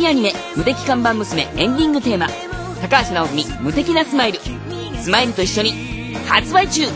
アニメ無敵看板娘エンディングテーマ、高橋直美無敵なスマイル。スマイルと一緒に発売中。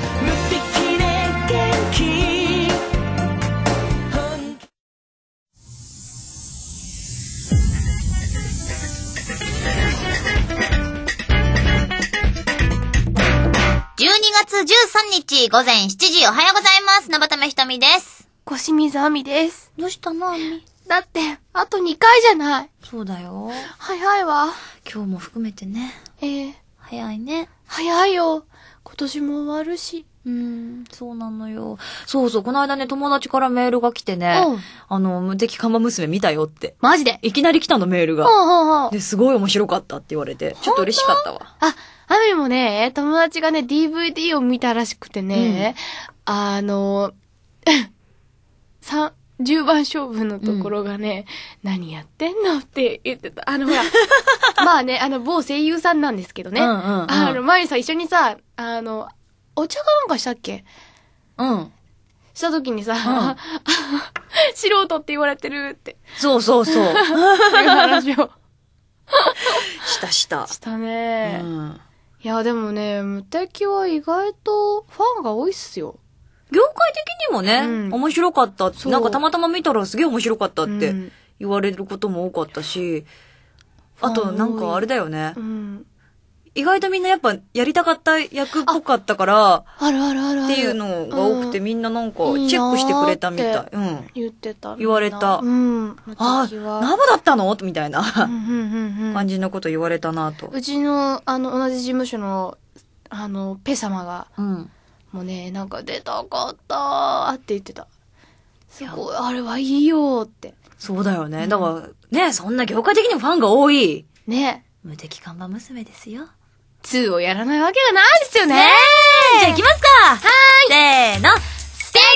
12月13日午前7時、おはようございます。のばためひとみです。 小清水亜美です。 どうしたの、亜美？ だって、あと2回じゃない。 そうだよ。 早いわ。 今日も含めてね。早いね。 早いよ。今年も終わるし。 そうなのよ。そうそう、この間ね、友達からメールが来てね、無敵看板娘見たよって。 マジで？ いきなり来たの、メールが。で、すごい面白かったって言われて、ちょっと嬉しかったわ。 あ、アミもね、友達がね、DVD を見たらしくてね、10番勝負のところがね、何やってんのって言ってた。ほら、まあね、某声優さんなんですけどね。前にさ、一緒にさ、お茶かなんかしたっけ？した時にさ、素人って言われてるって。 そう。っていう話を。 した。 したね。いや、でもね、無敵は意外とファンが多いっすよ。 業界的にもね、面白かったって、なんかたまたま見たらすげえ面白かったって言われることも多かったし、あとなんかあれだよね。意外とみんなやっぱやりたかった役っぽかったから、 あるっていうのが多くて、みんななんかチェックしてくれたみたい。 言ってた。 言われた。ナブだったのみたいな感じのこと言われたなと。 うちの同じ事務所のペ様が、もうね、なんか出たかったーって言ってた。すごい、あれはいいよーって。 そうだよね。だからね、そんな業界的にもファンが多い。 ね。 無敵看板娘ですよ。 2をやらないわけがないですよね。 じゃあ行きますか。せーの。 素敵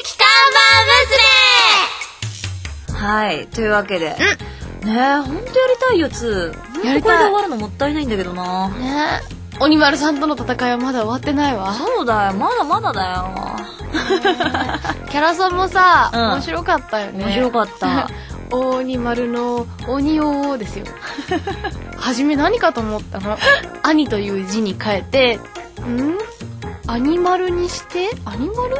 看板娘。はい。というわけで。ねえ、ほんとやりたいよ、2。やりたい。これで終わるのもったいないんだけどな。 ねえ。鬼丸さんとの戦いはまだ終わってないわ。 そうだよ。まだだよ。 キャラソンもさ、面白かったよね。 面白かった。 鬼丸の鬼王ですよ。はじめ何かと思ったの。兄という字に変えて、アニマルにして、アニマル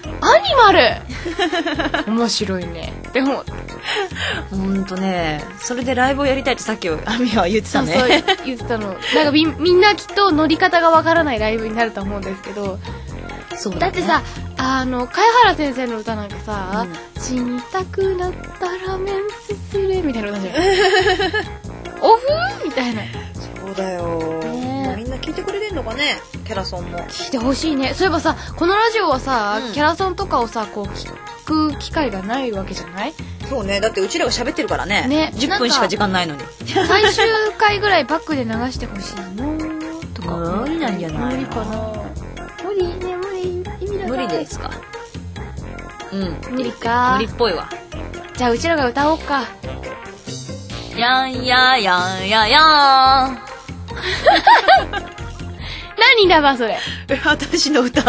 面白いね。でも、 ほんとね、それでライブをやりたいってさっきアミは言ってたね。 そう言ってたの。なんかみんなきっと乗り方がわからないライブになると思うんですけど、 そうだってさ、貝原先生の歌なんかさ、死にたくなったらメンすすれみたいな歌じゃん。オフみたいな。 そうだよ。みんな聞いてくれてんのかね、キャラソンも。 聞いてほしいね。そういえばさ、このラジオはさ、キャラソンとかをさ、こう聞く機会がないわけじゃない？ そうね。だってうちらが喋ってるからね。10分しか時間ないのに。 最終回ぐらいバックで流してほしいのとか。 無理なんじゃない？ 無理かな。無理ね、無理。意味ない。 無理ですか。 無理か。 無理っぽいわ。 じゃあうちらが歌おうか。 やんややんややん。 何だばそれ。 私の歌。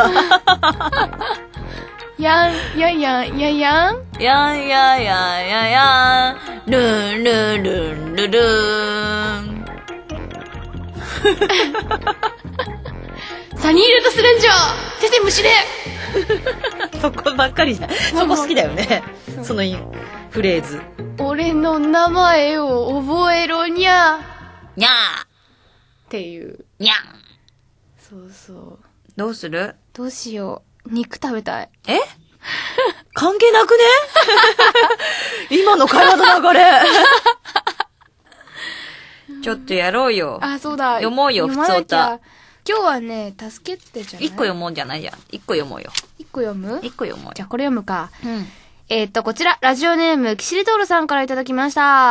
やんややんややん。 やんややややん。ルンルンルンルルン。 サニーレッドスレンジャー手で虫で。 そこばっかりじゃん。そこ好きだよね。そのフレーズ。 俺の名前を覚えろにゃ。 にゃーっていう。 にゃん。 そう。 どうする？ どうしよう。肉食べたい。 関係なくね？今の会話の流れ。ちょっとやろうよ。 あ、そうだ。 読もうよ、普通歌。 今日はね、助けてじゃない？ 1個読もうじゃないじゃん。1個読もうよ。 1個読む？ 1個読もうよ。 じゃあこれ読むか。こちら、ラジオネーム、キシリトールさんからいただきました。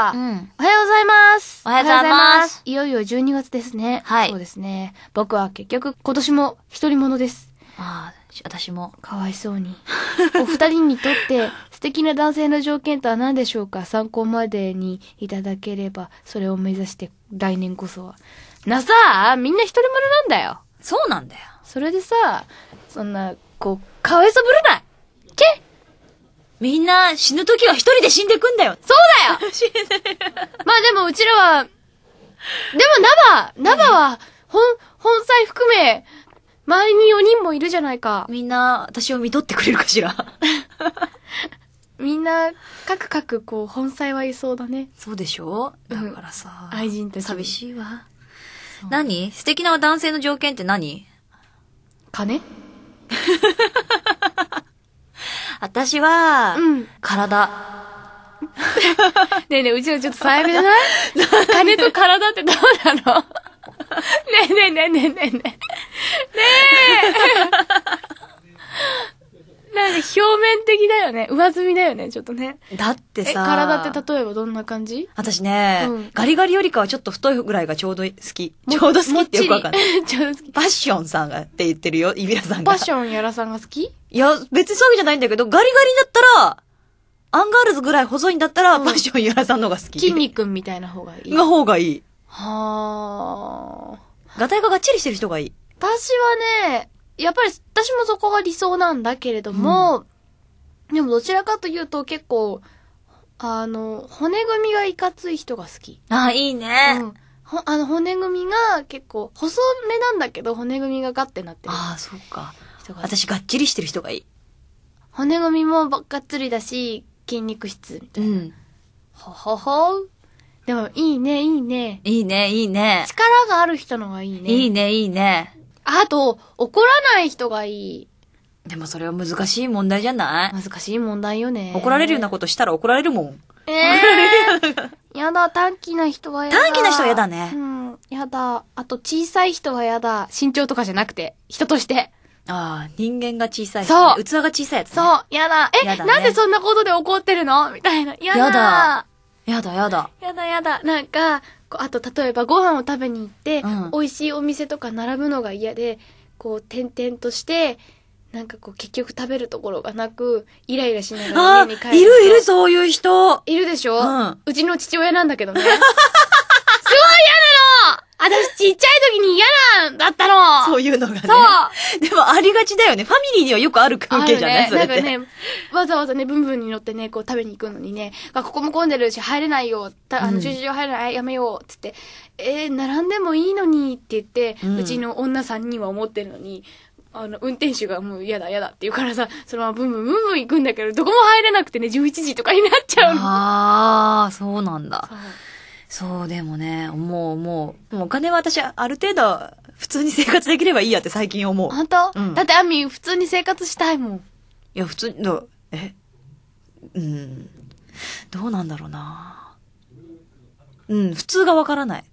おはようございます。 おはようございます。 いよいよ12月ですね。 はい。 そうですね。僕は結局、今年も一人者です。 私も。 かわいそうに。お二人にとって、素敵な男性の条件とは何でしょうか？参考までにいただければ、それを目指して来年こそは。みんな一人者なんだよ。 そうなんだよ。 それでさ、そんな、かわいそぶるない。 みんな死ぬ時は一人で死んでくんだよ。 そうだよ死んでる。まあでもうちらは、でもナバは、本妻含め、周りに4人もいるじゃないか。 みんな、私を見とってくれるかしら。 みんな、各こう、本妻はいそうだね。 そうでしょ？だからさ、 愛人たち。 寂しいわ。何？素敵な男性の条件って何？ 金？ 私は、体。 ねえねえ、うちらちょっと最悪じゃない？金と体ってどうなの？ねえ。なんか表面的だよね。上積みだよね、ちょっとね。 だってさ。 体って例えばどんな感じ？ 私ね、ガリガリよりかはちょっと太いぐらいがちょうど好き。ちょうど好きってよくわかんない。 ちょうど好き。 パッションさんがって言ってるよ、イビラさんが。 パッションやらさんが好き？ いや、別にそういうわけじゃないんだけど、ガリガリだったら、アンガールズぐらい細いんだったら、パッションやらさんのが好き。 筋肉みたいな方がいい。 方がいい。 はぁ。ガタイががっちりしてる人がいい。 私はね、やっぱり私もそこが理想なんだけれども、でもどちらかというと結構、骨組みがいかつい人が好き。 あ、いいね。 骨組みが結構、細めなんだけど、骨組みがガッてなってる。 ああ、そうか。私がっちりしてる人がいい。 骨組みもがっつりだし、筋肉質みたいな。ほ。でも、いいね。 いいね。 力がある人のがいいね。 いいね。 あと、怒らない人がいい。 でもそれは難しい問題じゃない？ 難しい問題よね。 怒られるようなことしたら怒られるもん。 やだ、短気な人はやだ。 短気な人はやだね。 やだ。あと、小さい人はやだ。身長とかじゃなくて、人として。 ああ、人間が小さい。 そう。 器が小さいやつね。 そう、やだ。なんでそんなことで怒ってるのみたいな。やだ。 やだ。 なんか、あと、例えばご飯を食べに行って、美味しいお店とか並ぶのが嫌で、こう、点々として、なんかこう、結局食べるところがなく、イライラしながら家に帰る。 いる、そういう人。 いるでしょ？うちの父親なんだけどね。すごい嫌なの！私ちっちゃい時に嫌なんだったの！ そういうのがね。 そう。 でもありがちだよね。ファミリーにはよくある関係じゃない？それって。 なんかね、わざわざね、ブンブンに乗ってね、こう食べに行くのにね、ここも混んでるし入れないよ。駐車場入れない、やめよう。つって、並んでもいいのにって言って、うちの女3人は思ってるのに、運転手がもう嫌だって言うからさ、そのままブンブン行くんだけど、どこも入れなくてね、11時とかになっちゃうの。 ああ、そうなんだ。そう、でもね、もうお金は私、ある程度、普通に生活できればいいやって最近思う。 本当？だってアミ、普通に生活したいもん。 いや、普通に、どうなんだろうな。普通がわからない。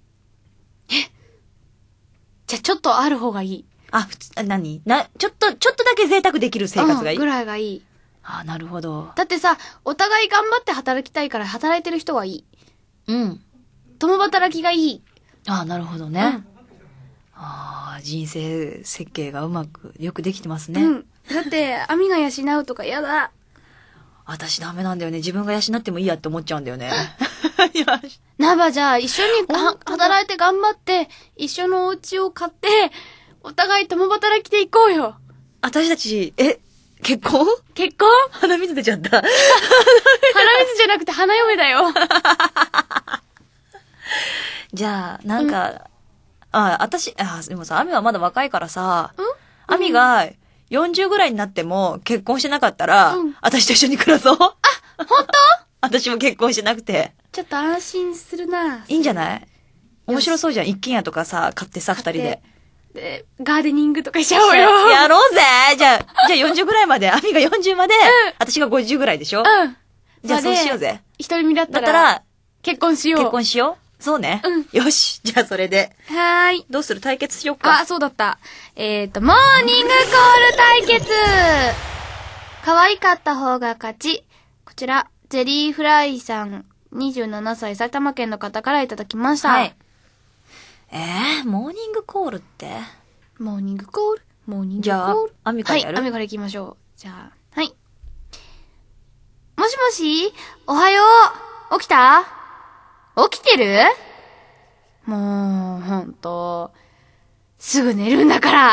じゃあちょっとある方がいい。 ちょっとだけ贅沢できる生活がいい。 ぐらいがいい。 あ、なるほど。 だってさ、お互い頑張って働きたいから働いてる人はいい。共働きがいい。 あ、なるほどね。人生設計がよくできてますね。 だって、アミが養うとか嫌だ。 私ダメなんだよね。自分が養ってもいいやって思っちゃうんだよね。 ナバじゃあ一緒に働いて頑張って、一緒のお家を買って、お互い共働きで行こうよ。 私たち、結婚鼻水出ちゃった。鼻水じゃなくて花嫁だよ。 じゃあ、なんか、でもさ、アミはまだ若いからさ、アミが40ぐらいになっても結婚してなかったら、私と一緒に暮らそう。 本当？ 私も結婚してなくて。 ちょっと安心するな。 いいんじゃない？面白そうじゃん。一軒家とかさ、買ってさ、二人で。 で、ガーデニングとかしちゃおうよ。 やろうぜ！じゃあ40ぐらいまで、アミが40まで、私が50ぐらいでしょ？じゃあそうしようぜ。 一人身だったら、結婚しよう。 結婚しよう？そうね。よし。じゃあそれで。 はーい。 どうする？対決しよっか。 そうだった。モーニングコール対決！可愛かった方が勝ち。こちら、ゼリーフライさん、27歳、埼玉県の方からいただきました。はい。 モーニングコールって？ モーニングコール？ じゃあ、アミからやる？ はい、アミから行きましょう。じゃあ、はい。もしもし？おはよう。起きた？起きてる？もう、ほんと、すぐ寝るんだから。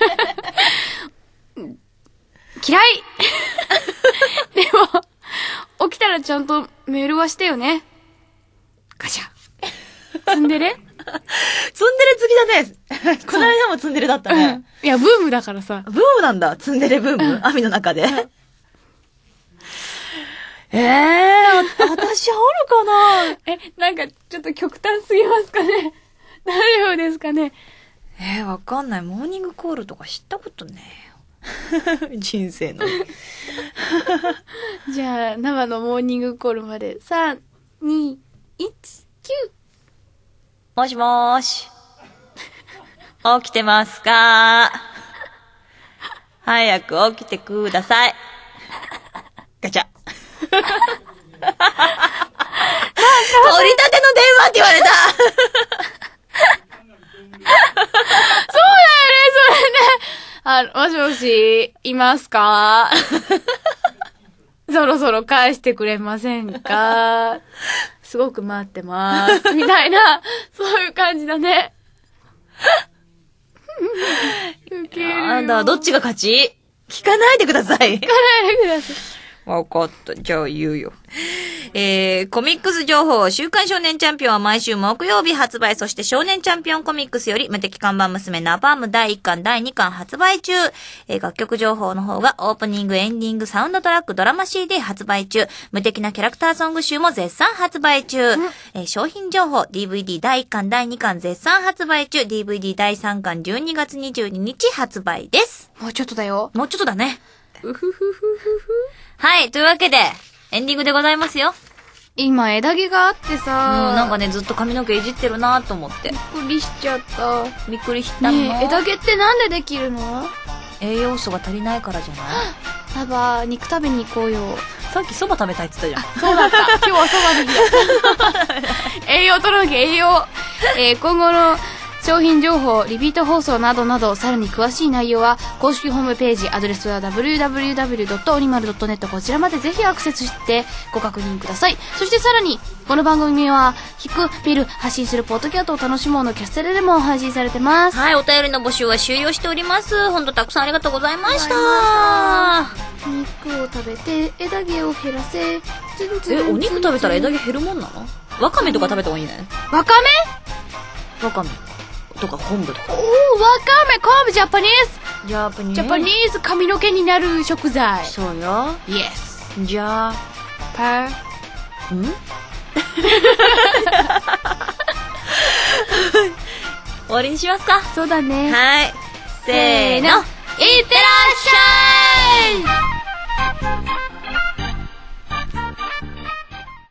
意味わかんない。 嫌いでも、起きたらちゃんとメールはしてよね。ガシャ。ツンデレツンデレ好きだね。この間もツンデレだったね。 いや、ブームだからさ。 ブームなんだ。ツンデレブーム網の中で。私あるかな。 なんかちょっと極端すぎますかね。大丈夫ですかね。 わかんない。モーニングコールとか知ったことねえよ。人生の。 じゃあ、生のモーニングコールまで、3、2、1、9。 もしもーし。起きてますか？早く起きてください。ガチャ。取り立ての電話って言われた。 もしもし、いますか？そろそろ返してくれませんか？すごく待ってます。みたいな、そういう感じだね。ウケるよ。 なんだ、どっちが勝ち？聞かないでください。 聞かないでください。 わかった。じゃあ言うよ。コミックス情報、週刊少年チャンピオンは毎週木曜日発売、そして少年チャンピオンコミックスより無敵看板娘ナパーム第1巻、第2巻発売中。楽曲情報の方がオープニング、エンディング、サウンドトラック、ドラマ CD 発売中。無敵なキャラクターソング集も絶賛発売中。商品情報、DVD 第1巻、第2巻絶賛発売中。DVD 第3巻12月22日発売です。 もうちょっとだよ。 もうちょっとだね。はい、というわけで、エンディングでございますよ。 今枝毛があってさ、 なんかね、ずっと髪の毛いじってるなと思って。 びっくりしちゃった。 びっくりしたの。 ねえ、枝毛ってなんでできるの？ 栄養素が足りないからじゃない？ パパ、肉食べに行こうよ。 さっき蕎麦食べたいって言ったじゃん。 そうだった。今日は蕎麦の日だ。栄養取らなきゃ栄養。今後の商品情報、リピート放送などなど、さらに詳しい内容は、公式ホームページ、アドレスは www.orimal.net こちらまでぜひアクセスしてご確認ください。そしてさらに、この番組は、聞く、見る、発信するポッドキャストを楽しもうのキャステレでも配信されてます。 はい、お便りの募集は終了しております。ほんとたくさんありがとうございました。 肉を食べて、枝毛を減らせ。 お肉食べたら枝毛減るもんなの？わかめとか食べた方がいいね。 わかめ？ わかめ。とか昆布とか。 おー、わかめ、昆布、ジャパニーズ髪の毛になる食材。 そうよ。 イエス。 じゃあ、終わりにしますか。 そうだね。 はい。せーの。 いってらっしゃい。